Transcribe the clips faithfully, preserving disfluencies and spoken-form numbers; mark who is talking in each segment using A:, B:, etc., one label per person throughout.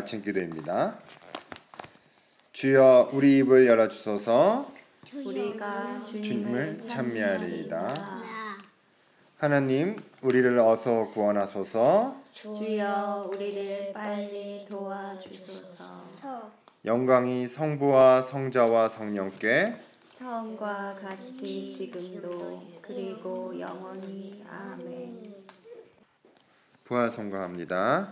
A: 아침 기도입니다. 주여 우리 입을 열어주소서.
B: 우리가
A: 주님을
B: 주님을
A: 찬미하리이다.
B: 찬미하리이다.
A: 하나님 우리를 어서 구원하소서.
B: 주여 우리를 빨리 도와주소서.
A: 영광이 성부와 성자와 성령께
B: 처음과 같이 지금도 그리고 영원히 아멘.
A: 부활 성가합니다.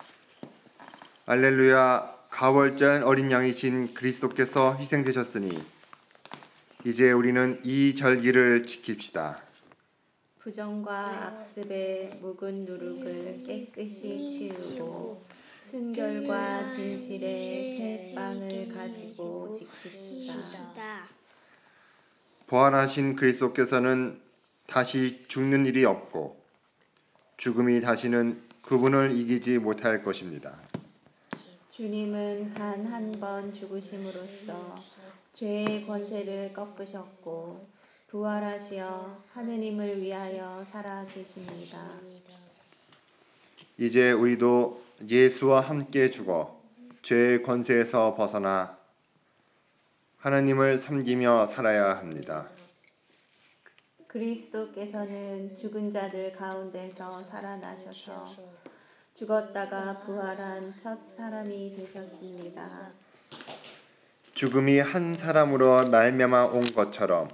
A: 알렐루야. 가월절 어린 양이신 그리스도께서 희생되셨으니 이제 우리는 이 절기를 지킵시다.
B: 부정과 악습의 묵은 누룩을 깨끗이 치우고 순결과 진실의 새 빵을 가지고 지킵시다.
A: 부활하신 그리스도께서는 다시 죽는 일이 없고 죽음이 다시는 그분을 이기지 못할 것입니다.
B: 주님은 단 한 번 죽으심으로써 죄의 권세를 꺾으셨고 부활하시어 하느님을 위하여 살아 계십니다.
A: 이제 우리도 예수와 함께 죽어 죄의 권세에서 벗어나 하나님을 섬기며 살아야 합니다.
B: 그리스도께서는 죽은 자들 가운데서 살아나셔서 죽었다가 부활한 첫 사람이 되셨습니다.
A: 죽음이 한 사람으로 말미암아 온 것처럼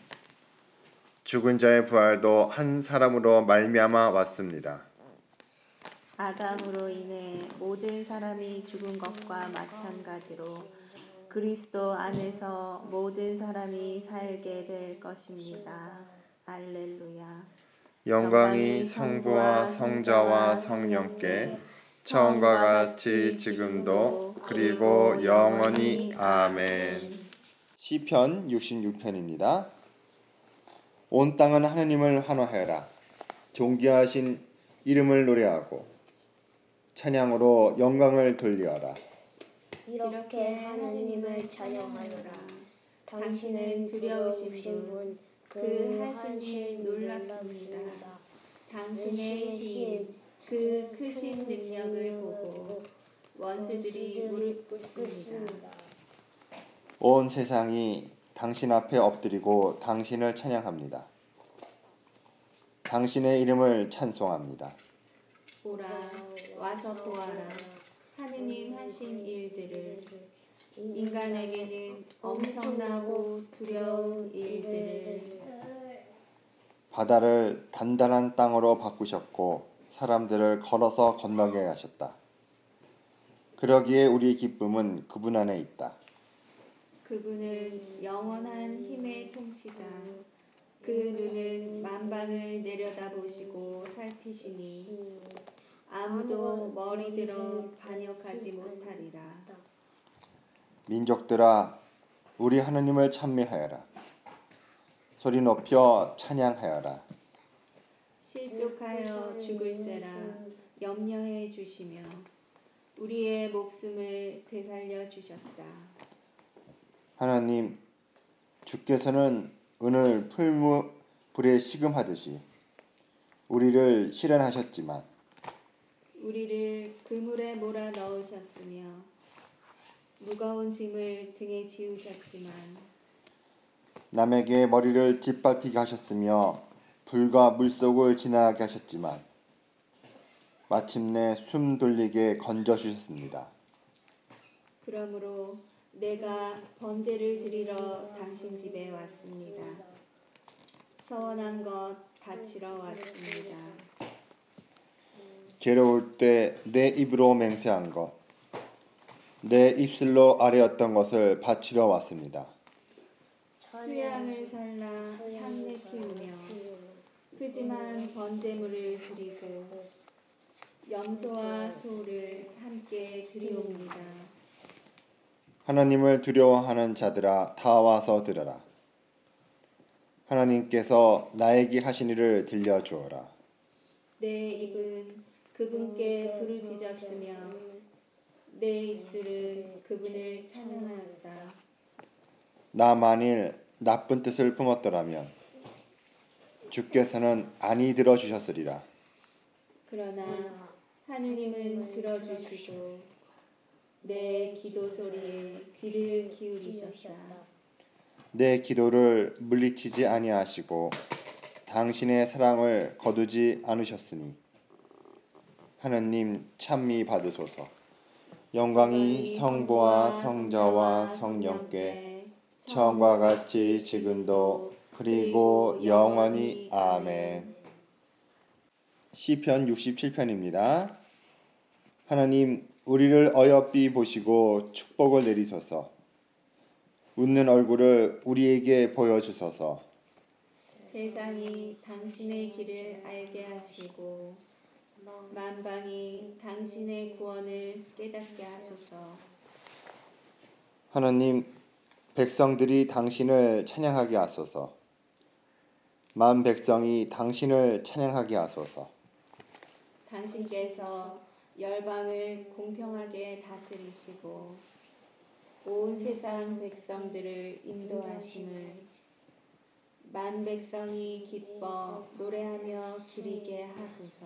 A: 죽은 자의 부활도 한 사람으로 말미암아 왔습니다.
B: 아담으로 인해 모든 사람이 죽은 것과 마찬가지로 그리스도 안에서 모든 사람이 살게 될 것입니다. 알렐루야.
A: 영광이 성부와 성자와 성령께 처음과 같이 지금도 그리고 영원히 아멘. 시편 육십육 편입니다. 온 땅은 하느님을 환호하여라. 존귀하신 이름을 노래하고 찬양으로 영광을 돌리어라.
B: 이렇게 하느님을 찬양하노라. 당신은 두려우신 분, 그 하신 일 놀랍습니다. 당신의 힘, 그 크신 능력을 보고 원수들이 무릎 꿇습니다.
A: 온 세상이 당신 앞에 엎드리고 당신을 찬양합니다. 당신의 이름을 찬송합니다.
B: 보라, 와서 보아라. 하느님 하신 일들을. 인간에게는 엄청나고 두려운 일들을.
A: 바다를 단단한 땅으로 바꾸셨고 사람들을 걸어서 건너게 하셨다. 그러기에 우리 기쁨은 그분 안에 있다.
B: 그분은 영원한 힘의 통치자. 그 눈은 만방을 내려다보시고 살피시니 아무도 머리 들어 반역하지 못하리라.
A: 민족들아 우리 하느님을 찬미하여라. 소리 높여 찬양하여라.
B: 실족하여 죽을세라 염려해 주시며 우리의 목숨을 되살려 주셨다.
A: 하나님 주께서는 은을 풀무 불에 식음하듯이 우리를 실현하셨지만
B: 우리를 그물에 몰아 넣으셨으며 무거운 짐을 등에 지우셨지만
A: 남에게 머리를 짓밟히게 하셨으며 불과 물속을 지나가게 하셨지만 마침내 숨 돌리게 건져주셨습니다.
B: 그러므로 내가 번제를 드리러 당신 집에 왔습니다. 서원한 것 바치러 왔습니다.
A: 괴로울 때 내 입으로 맹세한 것, 내 입술로 아뢰었던 것을 바치러 왔습니다.
B: 수양을 살라 향내 피우며 푸짐한 번제물을 드리고 염소와 소를 함께 드리옵니다.
A: 하나님을 두려워하는 자들아 다 와서 들으라. 하나님께서 나에게 하신 일을 들려주어라.
B: 내 입은 그분께 부르짖었으며 내 입술은 그분을 찬양하였다.
A: 나 만일 나쁜 뜻을 품었더라면 주께서는 안히 들어주셨으리라.
B: 그러나 하느님은 들어주시고 내 기도 소리에 귀를 기울이셨다.
A: 내 기도를 물리치지 아니하시고 당신의 사랑을 거두지 않으셨으니 하느님 찬미 받으소서. 영광이 성부와 성자와 성령께 처음과 같이 지금도 그리고 영원히 아멘. 시편 육십칠 편입니다. 하나님, 우리를 어여삐 보시고 축복을 내리소서. 웃는 얼굴을 우리에게 보여주소서.
B: 세상이 당신의 길을 알게 하시고 만방이 당신의 구원을 깨닫게 하소서.
A: 하나님, 백성들이 당신을 찬양하게 하소서. 만 백성이 당신을 찬양하게 하소서.
B: 당신께서 열방을 공평하게 다스리시고 온 세상 백성들을 인도하심을 만 백성이 기뻐 노래하며 기리게 하소서.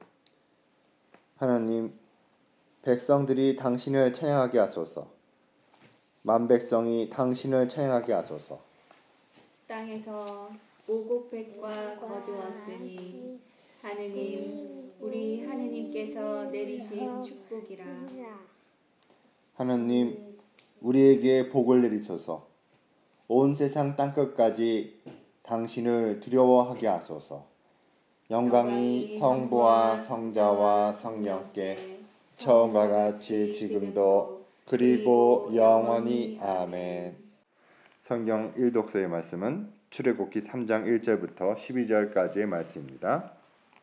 A: 하나님, 백성들이 당신을 찬양하게 하소서. 만 백성이 당신을 찬양하게 하소서.
B: 땅에서 오곡백과 거두었으니 하느님, 우리 하느님께서 내리신 축복이라.
A: 하나님, 우리에게 복을 내리소서. 온 세상 땅끝까지 당신을 두려워하게 하소서. 영광이 성부와 성자와 성령께 처음과 같이 지금도 그리고 영원히 아멘. 성경 일독서의 말씀은 출애굽기 삼 장 일 절부터 십이 절까지의 말씀입니다.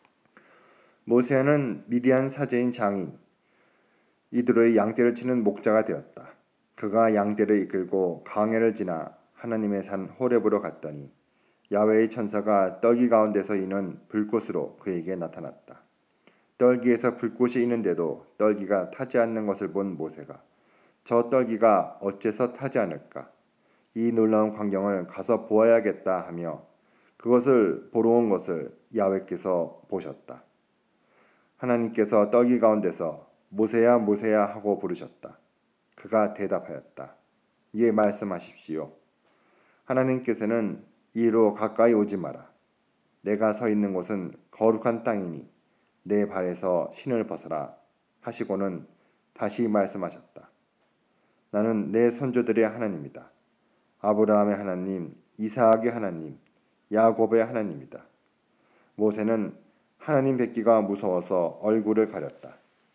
A: 모세는 미디안 사제인 장인 이드로의 양떼를 치는 목자가 되었다. 그가 양떼를 이끌고 광야를 지나 하나님의 산 호렙으로 갔더니 야훼의 천사가 떨기 가운데서 이는 불꽃으로 그에게 나타났다. 떨기에서 불꽃이 있는데도 떨기가 타지 않는 것을 본 모세가 저 떨기가 어째서 타지 않을까? 이 놀라운 광경을 가서 보아야겠다 하며 그것을 보러 온 것을 야훼께서 보셨다. 하나님께서 떨기 가운데서 모세야 모세야 하고 부르셨다. 그가 대답하였다. 예, 말씀하십시오. 하나님께서는 이리로 가까이 오지 마라. 내가 서 있는 곳은 거룩한 땅이니 내 발에서 신을 벗어라 하시고는 다시 말씀하셨다. 나는 내 선조들의 하나님이다. 아브라함의 하나님, 이삭의 하나님, 야곱의 하나님이다. 모세는 하나님 뵙기가 무서워서 얼굴을 가렸다.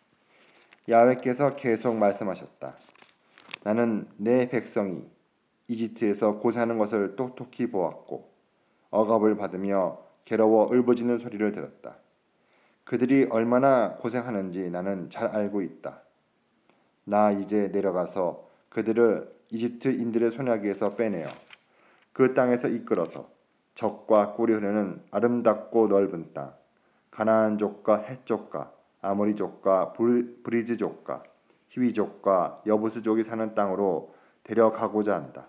A: 야훼께서 계속 말씀하셨다. 나는 내 백성이 이집트에서 고생하는 것을 똑똑히 보았고 억압을 받으며 괴로워 울부짖는 소리를 들었다. 그들이 얼마나 고생하는지 나는 잘 알고 있다. 나 이제 내려가서 그들을 이집트인들의 손아귀에서 빼내어 그 땅에서 이끌어서 젖과 꿀이 흐르는 아름답고 넓은 땅, 가나안족과 헷족과 아모리족과 브리즈족과 히위족과 여부스족이 사는 땅으로 데려가고자 한다.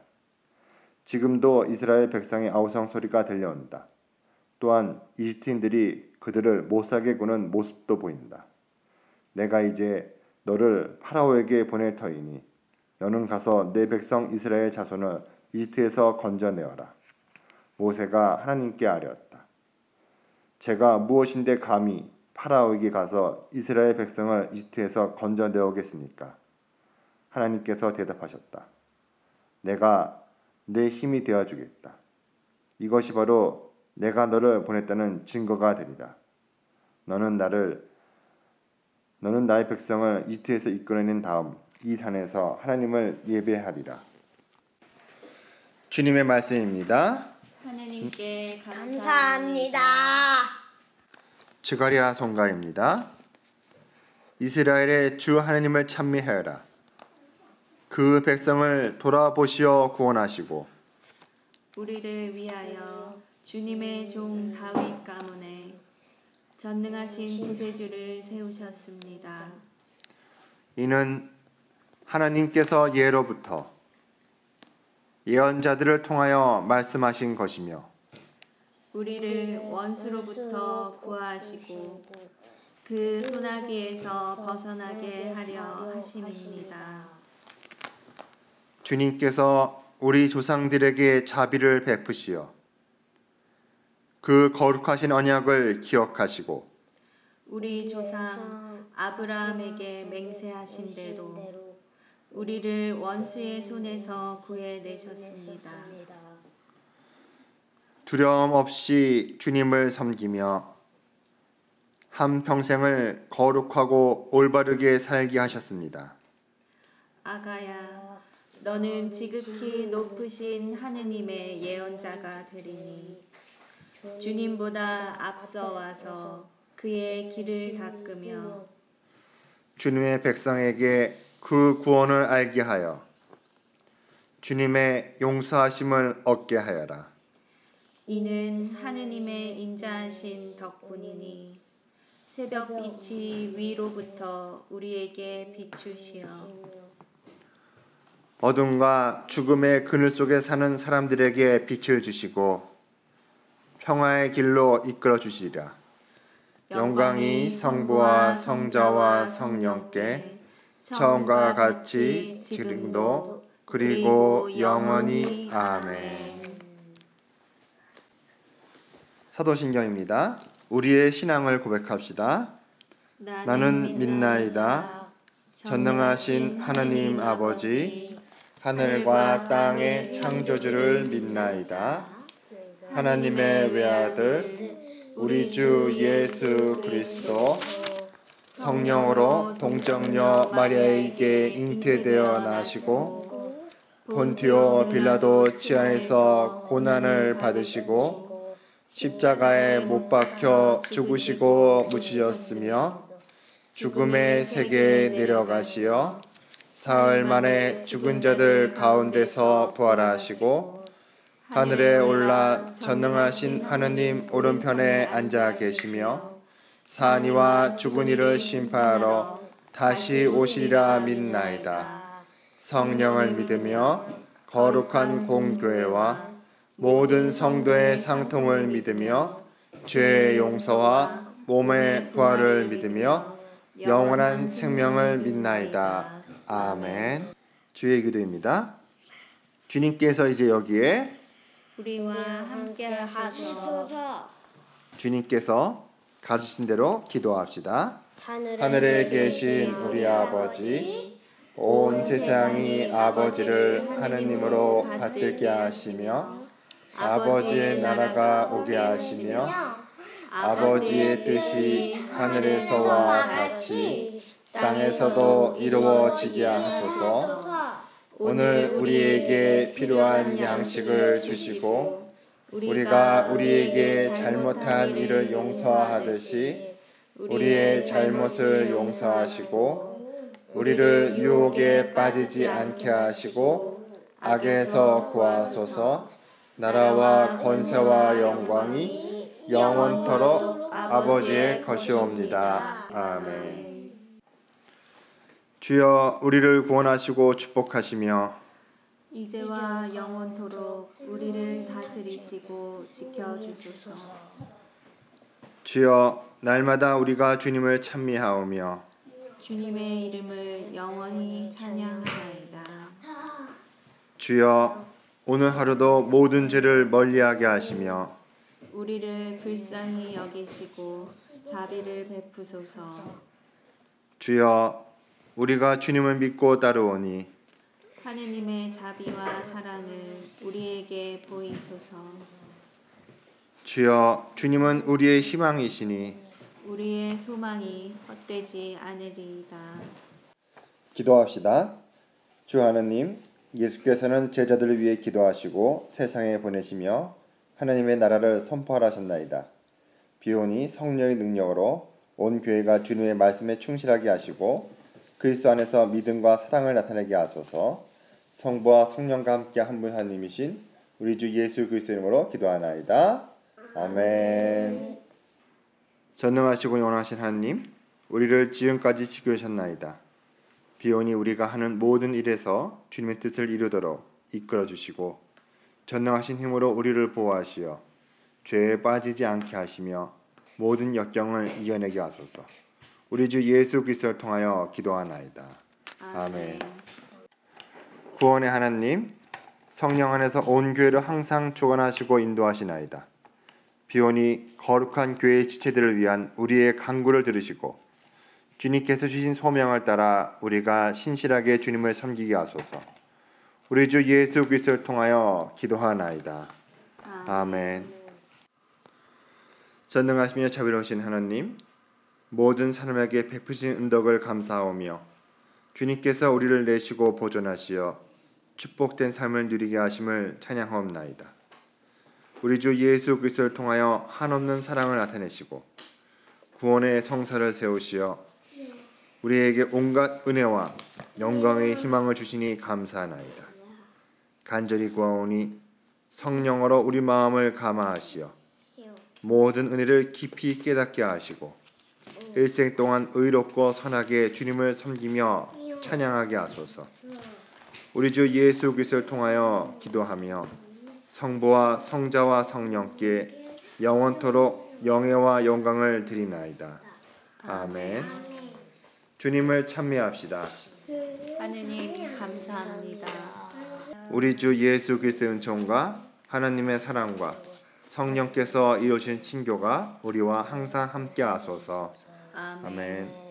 A: 지금도 이스라엘 백성의 아우성 소리가 들려온다. 또한 이집트인들이 그들을 못살게 구는 모습도 보인다. 내가 이제 너를 파라오에게 보낼 터이니 너는 가서 내 백성 이스라엘 자손을 이집트에서 건져내어라. 모세가 하나님께 아뢰었다. 제가 무엇인데 감히 파라오에게 가서 이스라엘 백성을 이집트에서 건져내오겠습니까? 하나님께서 대답하셨다. 내가 내 힘이 되어주겠다. 이것이 바로 내가 너를 보냈다는 증거가 되리라. 너는 나를 너는 나의 백성을 이집트에서 이끌어낸 다음 이 산에서 하나님을 예배하리라. 주님의 말씀입니다.
B: 하나님께
C: 감사합니다.
A: 스가랴 송가입니다. 이스라엘의 주 하나님을 찬미하여라. 그 백성을 돌아보시어 구원하시고
B: 우리를 위하여 주님의 종 다윗 가문에 전능하신 구세주를 세우셨습니다.
A: 이는 하나님께서 예로부터 예언자들을 통하여 말씀하신 것이며
B: 우리를 원수로부터 구하시고 그 소나기에서 벗어나게 하려 하심입니다.
A: 주님께서 우리 조상들에게 자비를 베푸시어 그 거룩하신 언약을 기억하시고
B: 우리 조상 아브라함에게 맹세하신 대로 우리를 원수의 손에서 구해내셨습니다.
A: 두려움 없이 주님을 섬기며 한 평생을 거룩하고 올바르게 살게 하셨습니다.
B: 아가야, 너는 지극히 높으신 하느님의 예언자가 되리니 주님보다 앞서 와서 그의 길을 닦으며
A: 주님의 백성에게 그 구원을 알게 하여 주님의 용서하심을 얻게 하여라.
B: 이는 하느님의 인자하신 덕분이니 새벽빛이 위로부터 우리에게 비추시어
A: 어둠과 죽음의 그늘 속에 사는 사람들에게 빛을 주시고 평화의 길로 이끌어 주시리라. 영광이 성부와 성자와 성령께 처음과 같이 지금도 그리고 영원히 아멘. 사도신경입니다. 우리의 신앙을 고백합시다. 나는 믿나이다. 전능하신 하나님 아버지, 하늘과 땅의 창조주를 믿나이다. 하나님의 외아들, 우리 주 예수 그리스도, 성령으로 동정녀 마리아에게 잉태되어 나시고 본티오 빌라도 치하에서 고난을 받으시고 십자가에 못 박혀 죽으시고 묻히셨으며 죽음의 세계에 내려가시어 사흘 만에 죽은 자들 가운데서 부활하시고 하늘에 올라 전능하신 하느님 오른편에 앉아 계시며 사니와 죽은 이를 심판하러 다시 오시리라 믿나이다. 성령을 믿으며 거룩한 공교회와 모든 성도의 상통을 믿으며 죄의 용서와 몸의 부활을 믿으며 영원한 생명을 믿나이다. 아멘. 주의 기도입니다. 주님께서 이제 여기에
B: 우리와 함께 하소서.
A: 주님께서 가르치신 대로 기도합시다. 하늘에 계신 우리 아버지, 온 세상이 아버지를 하느님으로 받들게 하시며 아버지의 나라가 오게 하시며 아버지의 뜻이 하늘에서와 같이 땅에서도 이루어지게 하소서. 오늘 우리에게 필요한 양식을 주시고 우리가 우리에게 잘못한 일을 용서하듯이 우리의 잘못을 용서하시고 우리를 유혹에 빠지지 않게 하시고 악에서 구하소서. 나라와 권세와 영광이 영원토록 아버지의 것이옵니다. 아멘. 주여 우리를 구원하시고 축복하시며
B: 이제와 영원토록 우리를 다스리시고 지켜주소서.
A: 주여 날마다 우리가 주님을 찬미하오며
B: 주님의 이름을 영원히 찬양하나이다.
A: 주여 오늘 하루도 모든 죄를 멀리하게 하시며
B: 우리를 불쌍히 여기시고 자비를 베푸소서.
A: 주여 우리가 주님을 믿고 따르오니
B: 하느님의 자비와 사랑을 우리에게 보이소서.
A: 주여 주님은 우리의 희망이시니
B: 우리의 소망이 헛되지 않으리이다.
A: 기도합시다. 주 하느님, 예수께서는 제자들을 위해 기도하시고 세상에 보내시며 하나님의 나라를 선포하셨나이다. 비오니 성령의 능력으로 온 교회가 주님의 말씀에 충실하게 하시고 그리스도 안에서 믿음과 사랑을 나타내게 하소서. 성부와 성령과 함께 한 분 하나님이신 우리 주 예수 그리스도 이름으로 기도하나이다. 아멘. 전능하시고 영원하신 하나님, 우리를 지금까지 지켜주셨나이다. 비오니 우리가 하는 모든 일에서 주님의 뜻을 이루도록 이끌어 주시고 전능하신 힘으로 우리를 보호하시어 죄에 빠지지 않게 하시며 모든 역경을 이겨내게 하소서. 우리 주 예수 그리스도를 통하여 기도하나이다. 아멘. 구원의 하나님, 성령 안에서 온 교회를 항상 주관하시고 인도하시나이다. 비오니 거룩한 교회의 지체들을 위한 우리의 간구를 들으시고 주님께서 주신 소명을 따라 우리가 신실하게 주님을 섬기게 하소서. 우리 주 예수 그리스도를 통하여 기도하나이다. 아멘. 전능하시며 자비로우신 하나님, 모든 사람에게 베푸신 은덕을 감사하오며 주님께서 우리를 내시고 보존하시어 축복된 삶을 누리게 하심을 찬양하옵나이다. 우리 주 예수 그리스도를 통하여 한없는 사랑을 나타내시고 구원의 성사를 세우시어 우리에게 온갖 은혜와 영광의 희망을 주시니 감사하나이다. 간절히 구하오니 성령으로 우리 마음을 감화하시어 모든 은혜를 깊이 깨닫게 하시고 일생 동안 의롭고 선하게 주님을 섬기며 찬양하게 하소서. 우리 주 예수 그리스도를 통하여 기도하며 성부와 성자와 성령께 영원토록 영예와 영광을 드리나이다. 아멘. 주님을 찬미합시다.
B: 하느님 감사합니다.
A: 우리 주 예수 그리스도의 은총과 하나님의 사랑과 성령께서 이루신 친교가 우리와 항상 함께 하소서.
B: 아멘.
A: 아멘.